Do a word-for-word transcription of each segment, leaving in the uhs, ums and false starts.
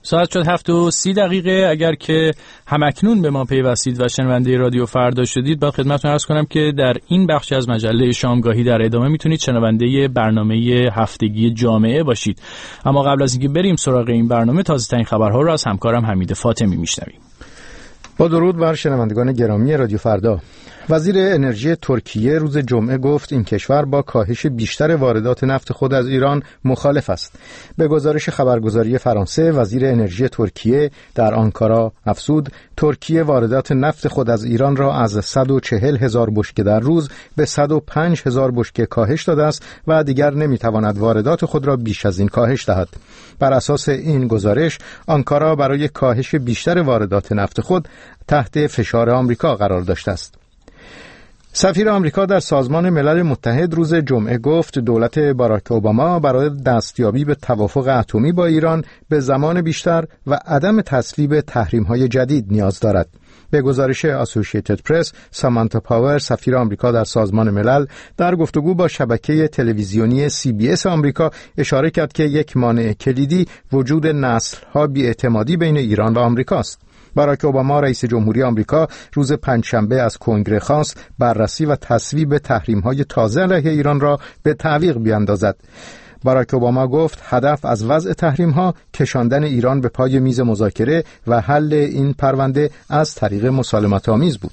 ساعت شد هفت و سی دقیقه. اگر که همکنون به ما پیوستید و شنونده رادیو فردا شدید، با خدمتتون عرض کنم که در این بخش از مجله شامگاهی در ادامه میتونید شنونده برنامه هفتگی جامعه باشید. اما قبل از اینکه بریم سراغ این برنامه، تازه ترین خبرها رو از همکارم حمید فاطمی میشنویم. با درود بر شنوندگان گرامی رادیو فردا. وزیر انرژی ترکیه روز جمعه گفت این کشور با کاهش بیشتر واردات نفت خود از ایران مخالف است. به گزارش خبرگزاری فرانسه، وزیر انرژی ترکیه در آنکارا افزود ترکیه واردات نفت خود از ایران را از صد و چهل هزار بشکه در روز به صد و پنج هزار بشکه کاهش داده است و دیگر نمیتواند واردات خود را بیش از این کاهش دهد. بر اساس این گزارش، آنکارا برای کاهش بیشتر واردات نفت خود تحت فشار آمریکا قرار داشته است. سفیر آمریکا در سازمان ملل متحد روز جمعه گفت دولت باراک اوباما برای دستیابی به توافق اتمی با ایران به زمان بیشتر و عدم تسلیب تحریم‌های جدید نیاز دارد. به گزارش اسوسییتد پرس، سامانتا پاور، سفیر آمریکا در سازمان ملل، در گفتگو با شبکه تلویزیونی سی بی اس آمریکا اشاره کرد که یک مانع کلیدی وجود نسل‌ها بی‌اعتمادی بین ایران و آمریکا است. باراک اوباما رئیس جمهوری آمریکا روز پنجشنبه از کنگره خواست بررسی و تصویب تحریم‌های تازه علیه ایران را به تعویق بیاندازد. باراک اوباما گفت هدف از وضع تحریم‌ها کشاندن ایران به پای میز مذاکره و حل این پرونده از طریق مسالمت‌آمیز بود.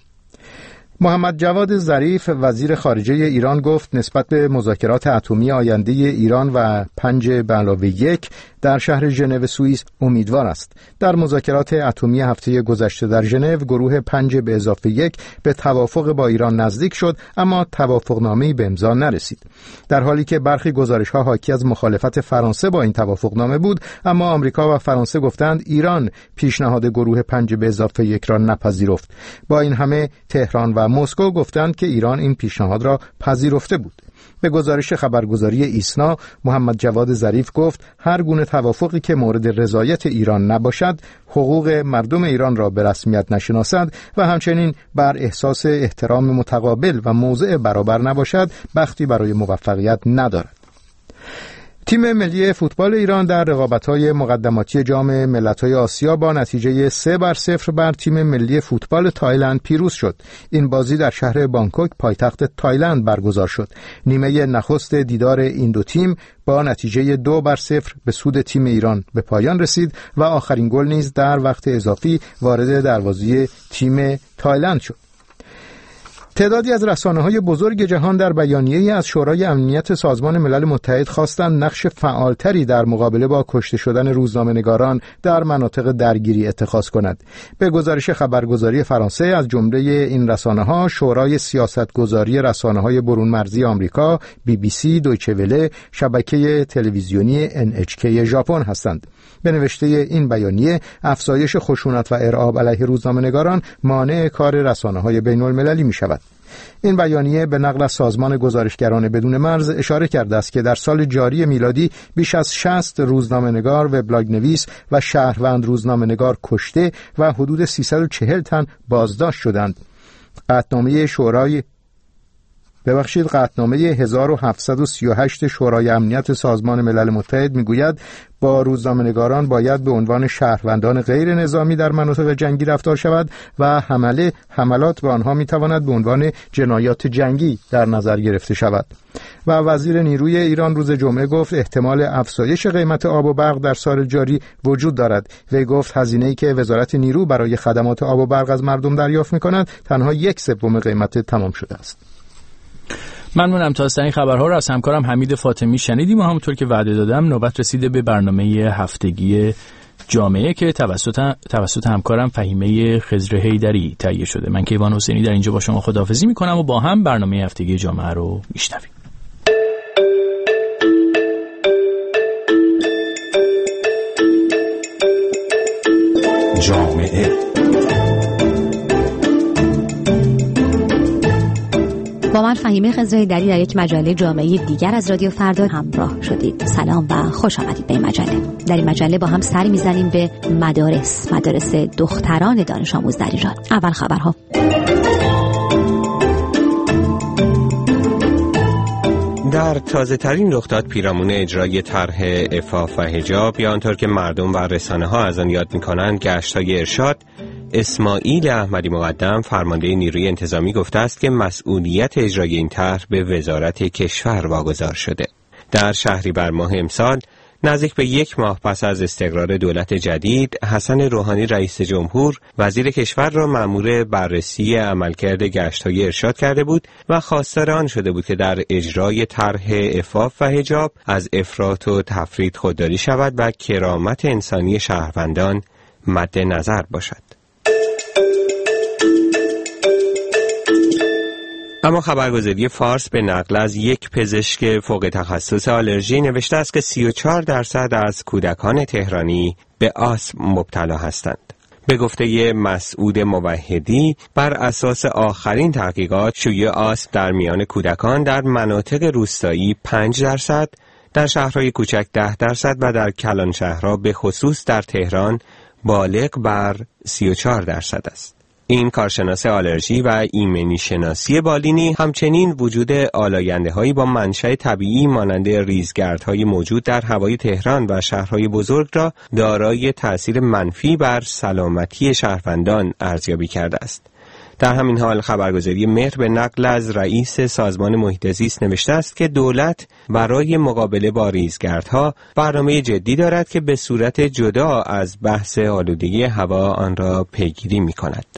محمد جواد ظریف وزیر خارجه ایران گفت نسبت به مذاکرات اتمی آینده ایران و پنج به علاوه یک در شهر ژنو سوئیس امیدوار است. در مذاکرات اتمی هفته گذشته در ژنو گروه پنج به اضافه یک به توافق با ایران نزدیک شد، اما توافقنامه‌ای به امضا نرسید. در حالی که برخی گزارش‌ها حاکی از مخالفت فرانسه با این توافقنامه بود، اما آمریکا و فرانسه گفتند ایران پیشنهاد گروه پنج به اضافه یک را نپذیرفت. با این همه تهران و مسکو گفتند که ایران این پیشنهاد را پذیرفته بود. به گزارش خبرگزاری ایسنا، محمد جواد ظریف گفت هر گونه توافقی که مورد رضایت ایران نباشد، حقوق مردم ایران را به رسمیت نشناسد و همچنین بر احساس احترام متقابل و موضع برابر نباشد، بختی برای موفقیت ندارد. تیم ملی فوتبال ایران در رقابت‌های مقدماتی جام ملت‌های آسیا با نتیجه سه بر صفر بر تیم ملی فوتبال تایلند پیروز شد. این بازی در شهر بانکوک پایتخت تایلند برگزار شد. نیمه نخست دیدار این دو تیم با نتیجه دو بر صفر به سود تیم ایران به پایان رسید و آخرین گل نیز در وقت اضافی وارد دروازه تیم تایلند شد. تعدادی از رسانه‌های بزرگ جهان در بیانیه‌ای از شورای امنیت سازمان ملل متحد خواستند نقش فعالتری در مقابله با کشته شدن روزنامه‌نگاران در مناطق درگیری اتخاذ کند. به گزارش خبرگزاری فرانسه، از جمله این رسانه‌ها شورای سیاستگذاری رسانه‌های برون مرزی آمریکا، بی بی سی، دویچه وله، شبکه تلویزیونی ان اچ کی ژاپن هستند. به نوشته این بیانیه، افزایش خشونت و ارعاب علیه روزنامه‌نگاران مانع کار رسانه‌های بین‌المللی می‌شود. این بیانیه به نقل از سازمان گزارشگران بدون مرز اشاره کرده است که در سال جاری میلادی بیش از شصت روزنامه‌نگار، وبلاگ‌نویس و شهروند روزنامه‌نگار کشته و حدود سیصد و چهل تن بازداشت شدند. قطعنامه شورای ببخشید قطعنامه هزار و هفتصد و سی و هشت شورای امنیت سازمان ملل متحد میگوید با روزنامه‌نگاران باید به عنوان شهروندان غیر نظامی در مناطق جنگی رفتار شود و حمله حملات به آنها میتواند به عنوان جنایات جنگی در نظر گرفته شود. و وزیر نیروی ایران روز جمعه گفت احتمال افزایش قیمت آب و برق در سال جاری وجود دارد. وی گفت هزینه‌ای که وزارت نیرو برای خدمات آب و برق از مردم دریافت می‌کند تنها یک سوم قیمت تمام شده است. ممنونم. تا این خبرها رو از همکارم حمید فاطمی شنیدیم و همونطور که وعده دادم نوبت رسیده به برنامه هفتگی جامعه که توسط توسط همکارم فهیمه خضر حیدری تهیه شده. من کیوان حسینی در اینجا با شما خداحافظی میکنم و با هم برنامه هفتگی جامعه رو میشنویم. جامعه با من فهیمه خضر حیدری در یک مجله جامعه دیگر از رادیو فردا همراه شدید. سلام و خوش آمدید به این مجله. در این مجله با هم سری میزنیم به مدارس مدارس دختران دانش آموز در ایران. اول خبرها. در تازه ترین رخداد پیرامون اجرای طرح عفاف و حجاب یا آنطور که مردم و رسانه ها از آن یاد می‌کنند گشت‌های ارشاد، اسماعیل احمدی مقدم فرمانده نیروی انتظامی گفته است که مسئولیت اجرای این طرح به وزارت کشور واگذار شده. در شهریور ماه امسال نزدیک به یک ماه پس از استقرار دولت جدید، حسن روحانی رئیس جمهور وزیر کشور را مأمور بررسی عملکرد گشت‌های ارشاد کرده بود و خواستار آن شده بود که در اجرای طرح عفاف و حجاب از افراط و تفرید خودداری شود و کرامت انسانی شهروندان مد نظر باشد. اما خبرگزاری فارس به نقل از یک پزشک فوق تخصص آلرژی نوشته است که سی و چهار درصد از کودکان تهرانی به آسم مبتلا هستند. به گفته مسعود موحدی، بر اساس آخرین تحقیقات شیوع آسم در میان کودکان در مناطق روستایی پنج درصد، در شهرهای کوچک ده درصد و در کلان شهرها به خصوص در تهران بالغ بر سی و چهار درصد است. این کارشناس آلرژی و ایمنی شناسی بالینی همچنین وجود آلاینده‌هایی با منشأ طبیعی مانند ریزگردهای موجود در هوای تهران و شهرهای بزرگ را دارای تأثیر منفی بر سلامتی شهروندان ارزیابی کرده است. در همین حال خبرگزاری مهر به نقل از رئیس سازمان محیط زیست نوشته است که دولت برای مقابله با ریزگردها برنامه جدی دارد که به صورت جدا از بحث آلودگی هوا آن را پیگیری می‌کند.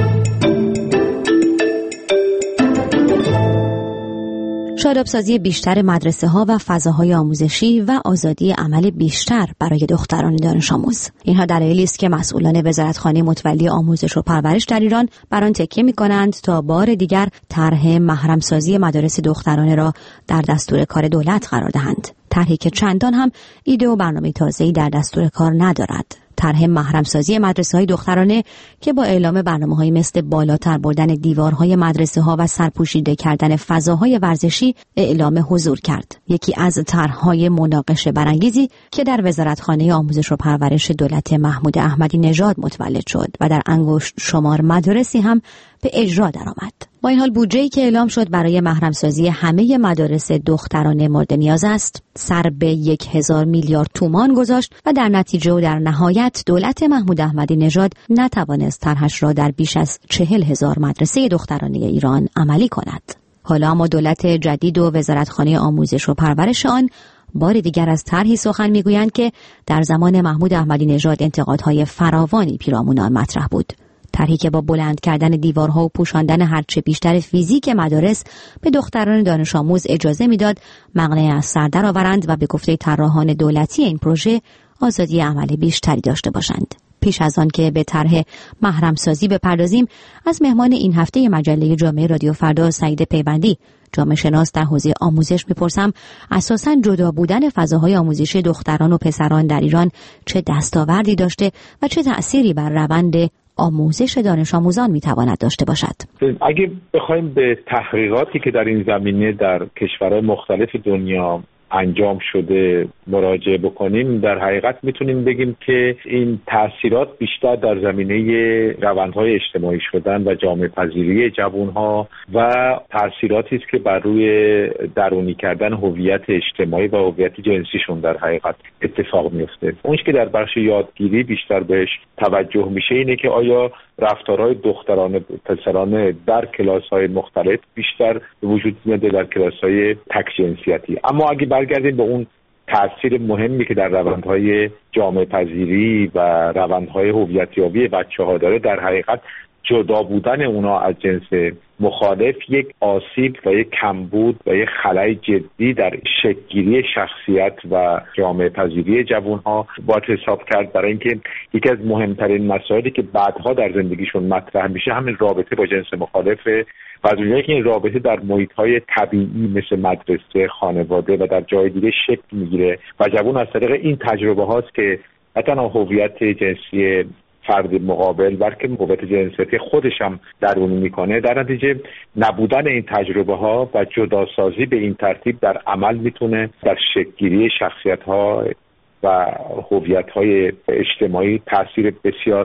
شادابسازی بیشتر مدرسه ها و فضاهای آموزشی و آزادی عمل بیشتر برای دختران دانش آموز. اینها دلایلی است که مسئولان وزارتخانه متولی آموزش و پرورش در ایران بر آن تکیه می‌کنند تا بار دیگر طرح محرمسازی مدارس دخترانه را در دستور کار دولت قرار دهند. طرحی که چندان هم ایده و برنامه تازه‌ای در دستور کار ندارد. طرح محرمسازی مدرسه‌های دخترانه که با اعلام برنامه‌هایی مثل بالاتر بردن دیوارهای مدرسه‌ها و سرپوشیده کردن فضاهای ورزشی اعلام حضور کرد. یکی از طرح‌های مناقشه برانگیزی که در وزارتخانه آموزش و پرورش دولت محمود احمدی نژاد متولد شد و در انگشت شمار مدارسی هم به اجرا درآمد. با این حال بودجه‌ای که اعلام شد برای محرمسازی همه مدارس دخترانه مورد نیاز است سر به یک هزار میلیارد تومان گذاشت و در نتیجه و در نهایت دولت محمود احمدی نژاد نتوانست طرحش را در بیش از چهل هزار مدرسه دخترانه ایران عملی کند. حالا اما دولت جدید و وزارتخانه آموزش و پرورش آن بار دیگر از طرحی سخن میگویند که در زمان محمود احمدی نژاد انتقادهای فراوانی پیرامون آن مطرح بود. طرحی که با بلند کردن دیوارها و پوشاندن هرچه بیشتر فیزیک مدارس به دختران دانش آموز اجازه میداد مقنعه از سر درآورند و به گفته طراحان دولتی این پروژه آزادی عمل بیشتری داشته باشند. پیش از آن که به طرح محرمسازی بپردازیم، از مهمان این هفته مجله جامعه رادیو فردا سعید پیوندی، جامعه شناس در حوزه آموزش میپرسم اساساً جدا بودن فضاهای آموزشی دختران و پسران در ایران چه دستاوردی داشته و چه تأثیری بر روند آموزش دانش آموزان میتواند داشته باشد. اگه بخوایم به تحقیقاتی که در این زمینه در کشورهای مختلف دنیا انجام شده مراجعه بکنیم، در حقیقت میتونیم بگیم که این تأثیرات بیشتر در زمینه روندهای اجتماعی شدن و جامعه پذیری جوانها و تأثیراتی است که بر روی درونی کردن هویت اجتماعی و هویت جنسیشون در حقیقت اتفاق میفته. اونش که در بخش یادگیری بیشتر بهش توجه میشه اینه که آیا رفتارهای دختران پسرانه در کلاس‌های مختلف بیشتر وجود میاد در کلاس‌های تک جنسیتی. اما اگه برگردیم به اون تأثیر مهمی که در روندهای جامعه پذیری و روندهای هویتیابی بچه‌ها داره، در حقیقت جدا بودن اونا از جنس مخالف یک آسیب و یک کمبود و یک خلأ جدی در شکل‌گیری شخصیت و جامعه پذیری جوانها باید حساب کرد. برای اینکه یکی از مهمترین مسائلی که بعدها در زندگیشون مطرح میشه همین رابطه با جنس مخالفه و از اونجایی که این رابطه در محیط‌های طبیعی مثل مدرسه، خانواده و در جای دیگه شکل میگیره و جوان از طریق این تجربه هاست که نه تنها هویت جنسی فرد مقابل بلکه هویت جنسیتی خودش هم درونی میکنه. در نتیجه نبودن این تجربه ها و جداسازی به این ترتیب در عمل میتونه در شکل‌گیری شخصیت ها و هویت های اجتماعی تاثیر بسیار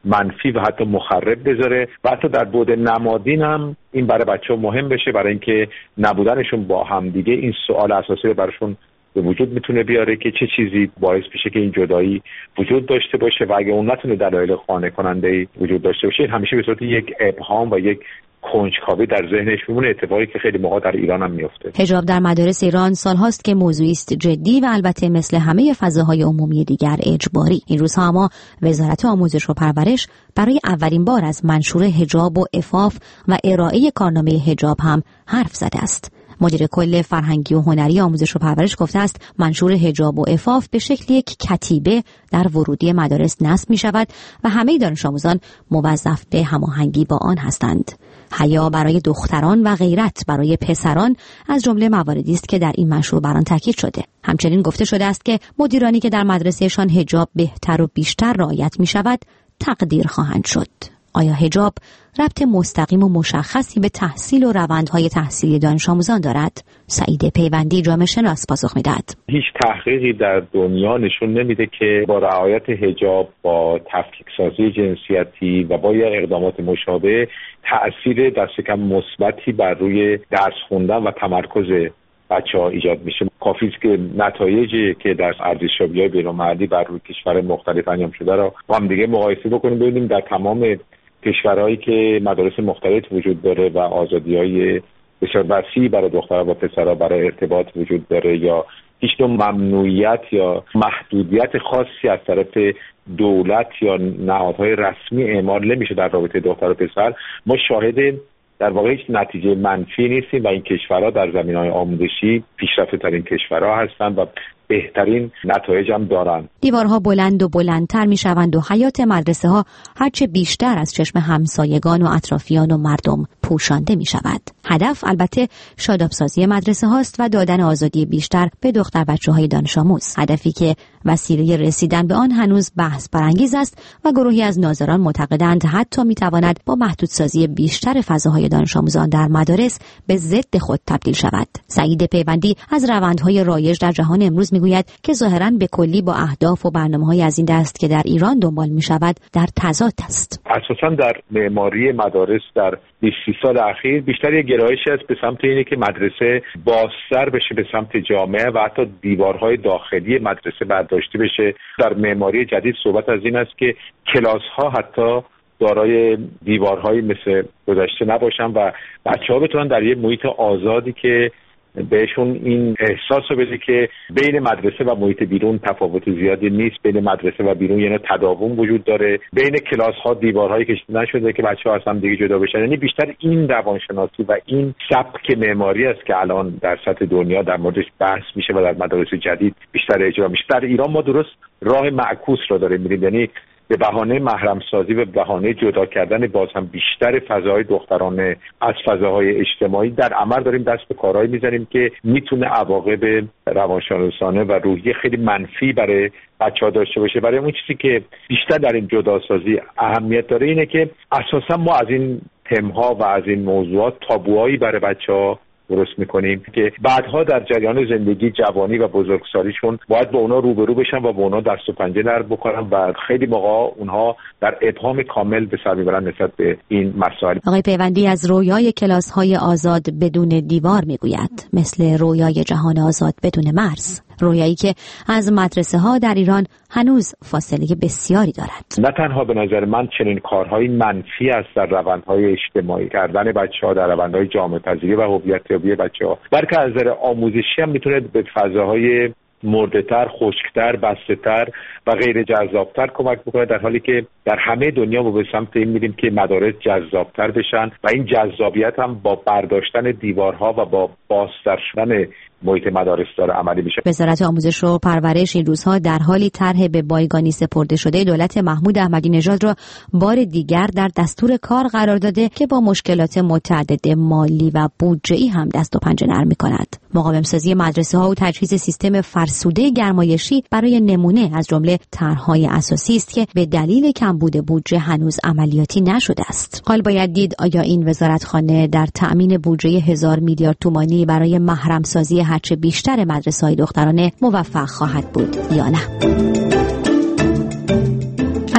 منفی و حتی مخرب بذاره و حتی در بعد نمادین هم این برای بچه‌ها مهم بشه، برای اینکه نبودنشون با هم دیگه این سوال اساسی براشون به وجود میتونه بیاره که چه چیزی باعث بشه که این جدایی وجود داشته باشه و اگه اون نتونه دلایل قانع کننده وجود داشته باشه همیشه به صورت یک ابهام و یک کنجکاوی در ذهنش میمونه، اتفاقی که خیلی موقع در ایران هم میفته. حجاب در مدارس ایران سالهاست که موضوعی است جدی و البته مثل همه فضاهای عمومی دیگر اجباری. این روزها اما وزارت آموزش و پرورش برای اولین بار از منشور حجاب و عفاف و ارائه کارنامه حجاب هم حرف زده است. مدیر کل فرهنگی و هنری آموزش و پرورش گفته است منشور حجاب و عفاف به شکل یک کتیبه در ورودی مدارس نصب می شود و همه دانش آموزان موظف به هماهنگی با آن هستند. حیا برای دختران و غیرت برای پسران از جمله مواردی است که در این منشور بر آن تاکید شده. همچنین گفته شده است که مدیرانی که در مدرسهشان حجاب بهتر و بیشتر رعایت می شود تقدیر خواهند شد. آیا حجاب ربط مستقیم و مشخصی به تحصیل و روندهای تحصیلی دانش آموزان دارد؟ سعید پیوندی جامعه شناس پاسخ میدهد. هیچ تحقیقی در دنیا نشون نمیده که با رعایت حجاب، با تفکیک سازی جنسیتی و با یا اقدامات مشابه تأثیر دست کم مثبتی بر روی درس خوندن و تمرکز بچه‌ها ایجاد میشه. کافی است که نتایجی که در ارزشیابی‌های بین‌المللی بر روی کشور مختلف انجام شده را با هم دیگه مقایسه بکنیم، ببینیم در تمام کشورهایی که مدارس مختلف وجود داره و آزادی‌های بسیار وسیعی برای دخترها و پسرها برای ارتباط وجود داره یا هیچ نوع ممنوعیت یا محدودیت خاصی از طرف دولت یا نهادهای رسمی اعمال نمیشه در رابطه دختر و پسر، ما شاهد در واقع هیچ نتیجه منفی نیستیم و این کشورها در زمینه‌های آموزشی پیشرفته‌ترین کشورها هستند و بهترین نتایج هم دارن. دیوارها بلند و بلندتر می شوند و حیات مدرسه ها هرچه بیشتر از چشم همسایگان و اطرافیان و مردم پوشانده می شود. هدف البته شادابسازی مدرسه هاست و دادن آزادی بیشتر به دختر بچه های دانش آموز. هدفی که وسیله رسیدن به آن هنوز بحث برانگیز است و گروهی از ناظران معتقدند حتی می تواند با محدودسازی بیشتر فضاهای دانش آموزان در مدارس به ضد خود تبدیل شود. سعید پیوندی از روندهای رایج در جهان امروز میگوید که ظاهراً به کلی با اهداف و برنامه‌های از این دست که در ایران دنبال می‌شود در تضاد است. اساساً در معماری مدارس در بیست سال اخیر بیشتر یک گرایشی است به سمت اینه که مدرسه بازتر بشه به سمت جامعه و حتی دیوارهای داخلی مدرسه برداشته بشه. در معماری جدید صحبت از این است که کلاس‌ها حتی دارای دیوارهایی مثل گذشته نباشن و بچه‌ها بتونن در یک محیط آزادی که بهشون این احساس رو بده که بین مدرسه و محیط بیرون تفاوت زیادی نیست، بین مدرسه و بیرون یعنی تداوم وجود داره، بین کلاس ها دیوارهایی کشیده نشده که بچه‌ها از هم دیگه جدا بشن. یعنی بیشتر این روانشناسی و این سبک معماری است که الان در سطح دنیا در موردش بحث میشه و در مدارس جدید بیشتر اجرا میشه. در ایران ما درست راه معکوس رو داریم میریم، یعنی به بهانه محرم سازی و به بهانه جدا کردن باز هم بیشتر فضاهای دخترانه از فضاهای اجتماعی در عمل داریم دست به کارهایی میزنیم که میتونه عواقب روانشناسانه و روحی خیلی منفی برای بچه‌ها داشته باشه. برای اون چیزی که بیشتر در این جداسازی اهمیت داره اینه که اساسا ما از این تم‌ها و از این موضوعات تابوهایی برای بچه‌ها درست میکنیم که بعدها در جریان زندگی، جوانی و بزرگسالیشون باید با اونا روبرو بشن و با اونا دست و پنجه نرم بکنن و خیلی موقع اونها در ابهام کامل به سر میبرن نسبت به این مسائل. آقای پیوندی از رویای کلاس‌های آزاد بدون دیوار میگوید، مثل رویای جهان آزاد بدون مرز، رویایی که از مدرسه ها در ایران هنوز فاصله بسیاری دارد. نه تنها به نظر من چنین کارهای منفی است در روندهای اجتماعی کردن بچه‌ها، در روندهای جامعه پذیری و هویت‌یابی بچه‌ها، بلکه از نظر آموزشی هم میتونه به فضاهای مرده‌تر، خشک‌تر، بسته‌تر و غیر جذاب‌تر کمک بکنه، در حالی که در همه دنیا ما به سمت این میریم که مدارس جذاب‌تر بشن و این جذابیت هم با برداشتن دیوارها و با بازتر شدن محیط مدارس داره عملی میشه. وزارت آموزش و پرورش این روزها در حالی طرح به بایگانی سپرده شده دولت محمود احمدی نژاد را بار دیگر در دستور کار قرار داده که با مشکلات متعدد مالی و بودجه‌ای هم دست و پنجه نرم می‌کند. مقاوم‌سازی مدرسه‌ها و تجهیز سیستم فرسوده گرمایشی برای نمونه از جمله طرح‌های اساسی است که به دلیل کمبود بودجه هنوز عملیاتی نشده است. حال باید دید آیا این وزارتخانه در تأمین بودجه هزار میلیارد تومانی برای محرم‌سازی هرچه بیشتر مدرسه‌های دخترانه موفق خواهد بود یا نه. از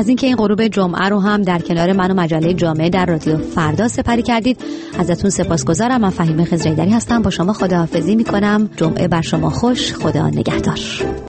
از اینکه این غروب جمعه رو هم در کنار من و مجله جامعه در رادیو فردا سپری کردید ازتون سپاسگزارم. من فهیمه خضرایی‌دری هستم، با شما خداحافظی میکنم. جمعه بر شما خوش، خدا نگهدار.